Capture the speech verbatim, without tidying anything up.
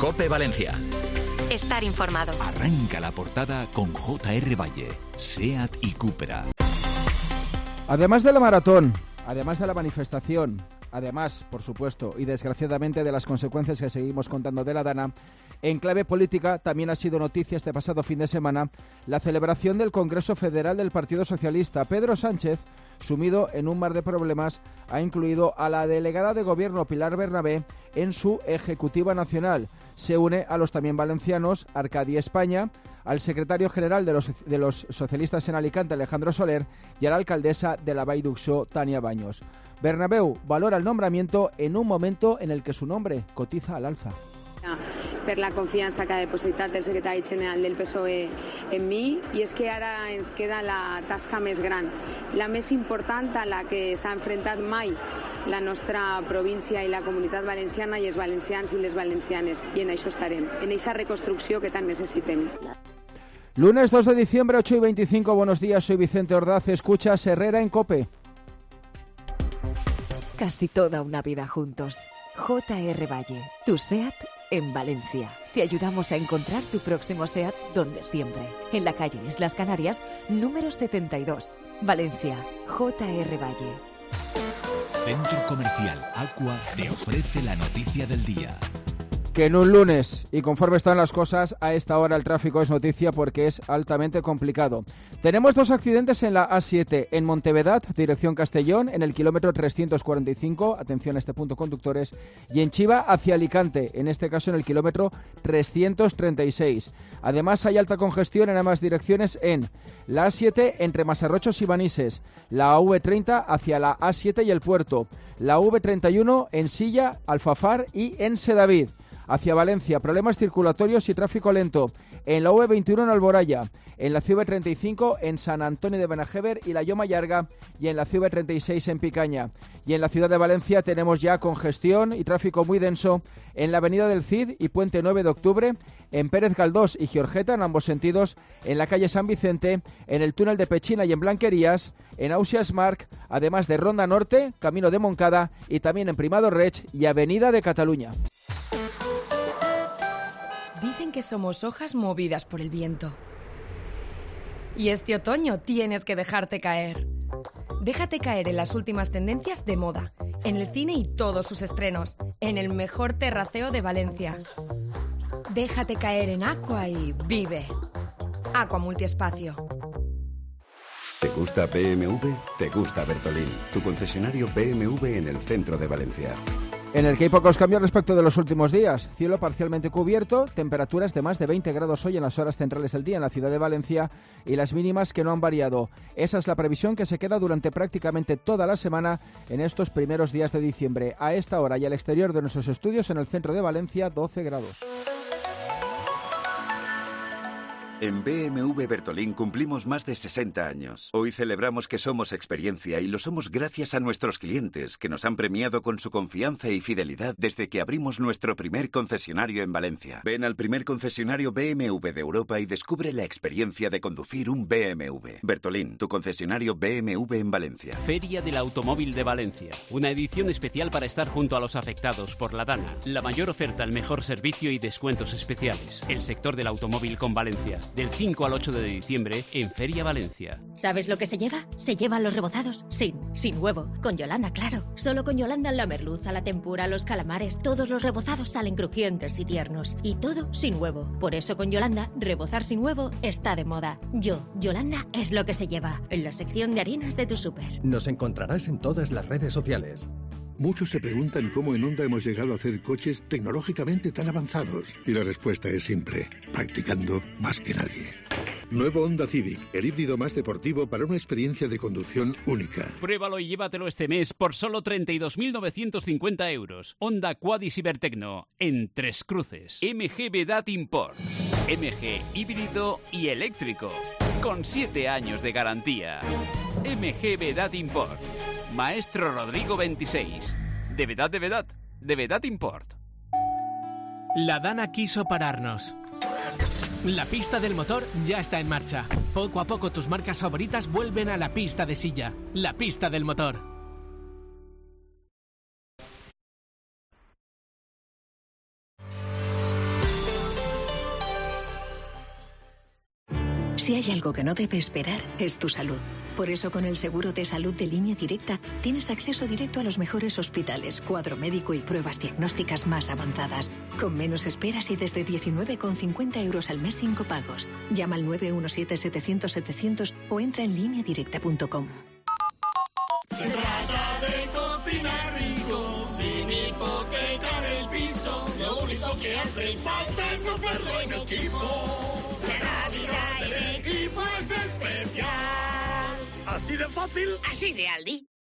COPE Valencia. Estar informado. Arranca la portada con J R Valle, SEAT y Cupra. Además de la maratón, además de la manifestación, además, por supuesto, y desgraciadamente de las consecuencias que seguimos contando de la Dana, en clave política también ha sido noticia este pasado fin de semana la celebración del Congreso Federal del Partido Socialista. Pedro Sánchez, sumido en un mar de problemas, ha incluido a la delegada de Gobierno Pilar Bernabé en su Ejecutiva Nacional. Se une a los también valencianos Arcadi España, al secretario general de los, de los socialistas en Alicante, Alejandro Soler, y a la alcaldesa de la Vall d'Uixó, Tania Baños. Bernabéu valora el nombramiento en un momento en el que su nombre cotiza al alza. Per la confiança que ha depositat el secretari general del P S O E en mi, i és que ara ens queda la tasca més gran, la més important a la que s'ha enfrontat mai la nostra província i la comunitat valenciana i els valencians i les valencianes, i en això estarem, en aquesta reconstrucció que tant necessitem. Lunes dos de diciembre, ocho y veinticinco, buenos días, soy Vicente Ordaz, escuchas Herrera en COPE. Casi toda una vida juntos. J R Valle, tu SEAT en Valencia. Te ayudamos a encontrar tu próximo SEAT donde siempre. En la calle Islas Canarias, número setenta y dos. Valencia, J R Valle. Centro Comercial Aqua te ofrece la noticia del día. Que en un lunes, y conforme están las cosas, a esta hora el tráfico es noticia porque es altamente complicado. Tenemos dos accidentes en la A siete, en Montevedad, dirección Castellón, en el kilómetro trescientos cuarenta y cinco, atención a este punto conductores, y en Chiva hacia Alicante, en este caso en el kilómetro trescientos treinta y seis. Además hay alta congestión en ambas direcciones en la A siete entre Masarrochos y Manises, la A V treinta hacia la A siete y el puerto, la V treinta y uno en Silla, Alfafar y en Sedavid. Hacia Valencia, problemas circulatorios y tráfico lento. En la V veintiuno en Alboraya, en la C V treinta y cinco en San Antonio de Benajever y la Lloma Llarga, y en la C V treinta y seis en Picaña. Y en la ciudad de Valencia tenemos ya congestión y tráfico muy denso en la avenida del Cid y Puente nueve de octubre, en Pérez Galdós y Giorgeta en ambos sentidos, en la calle San Vicente, en el túnel de Pechina y en Blanquerías, en Ausias Marc, además de Ronda Norte, Camino de Moncada y también en Primado Reig y Avenida de Cataluña. Dicen que somos hojas movidas por el viento. Y este otoño tienes que dejarte caer. Déjate caer en las últimas tendencias de moda, en el cine y todos sus estrenos, en el mejor terraceo de Valencia. Déjate caer en Aqua y vive. Aqua Multiespacio. ¿Te gusta B M W? ¿Te gusta Bertolín? Tu concesionario B M W en el centro de Valencia. En el que hay pocos cambios respecto de los últimos días. Cielo parcialmente cubierto, temperaturas de más de veinte grados hoy en las horas centrales del día en la ciudad de Valencia y las mínimas que no han variado. Esa es la previsión que se queda durante prácticamente toda la semana en estos primeros días de diciembre. A esta hora y al exterior de nuestros estudios en el centro de Valencia, doce grados. En B M W Bertolín cumplimos más de sesenta años. Hoy celebramos que somos experiencia y lo somos gracias a nuestros clientes, que nos han premiado con su confianza y fidelidad desde que abrimos nuestro primer concesionario en Valencia. Ven al primer concesionario B M W de Europa y descubre la experiencia de conducir un B M W. Bertolín, tu concesionario B M W en Valencia. Feria del Automóvil de Valencia. Una edición especial para estar junto a los afectados por la Dana. La mayor oferta, el mejor servicio y descuentos especiales. El sector del automóvil con Valencia. Del cinco al ocho de diciembre en Feria Valencia. ¿Sabes lo que se lleva? Se llevan los rebozados sin, sin huevo. Con Yolanda, claro. Solo con Yolanda la merluza, la tempura, los calamares, todos los rebozados salen crujientes y tiernos. Y todo sin huevo. Por eso con Yolanda, rebozar sin huevo está de moda. Yo, Yolanda, es lo que se lleva. En la sección de harinas de tu súper. Nos encontrarás en todas las redes sociales. Muchos se preguntan cómo en Honda hemos llegado a hacer coches tecnológicamente tan avanzados. Y la respuesta es simple: practicando más que nadie. Nuevo Honda Civic, el híbrido más deportivo para una experiencia de conducción única. Pruébalo y llévatelo este mes por solo treinta y dos mil novecientos cincuenta euros. Honda Quad y Cibertecno, en Tres Cruces. M G Vedat Import. M G híbrido y eléctrico, con siete años de garantía. M G Vedat Import. Maestro Rodrigo veintiséis. De Vedat, de Vedat, de Vedat Import. La Dana quiso pararnos. La pista del motor ya está en marcha. Poco a poco tus marcas favoritas vuelven a la pista de silla. La pista del motor. Si hay algo que no debe esperar, es tu salud. Por eso, con el seguro de salud de Línea Directa, tienes acceso directo a los mejores hospitales, cuadro médico y pruebas diagnósticas más avanzadas, con menos esperas y desde diecinueve con cincuenta euros al mes sin copagos. Llama al nueve uno siete, setecientos, setecientos o entra en línea directa punto com. Se trata de cocinar rico, sin hipotecar el piso. Lo único que hace falta es hacerlo en equipo. La Navidad en equipo es especial. ¿Así de fácil? Así de Aldi.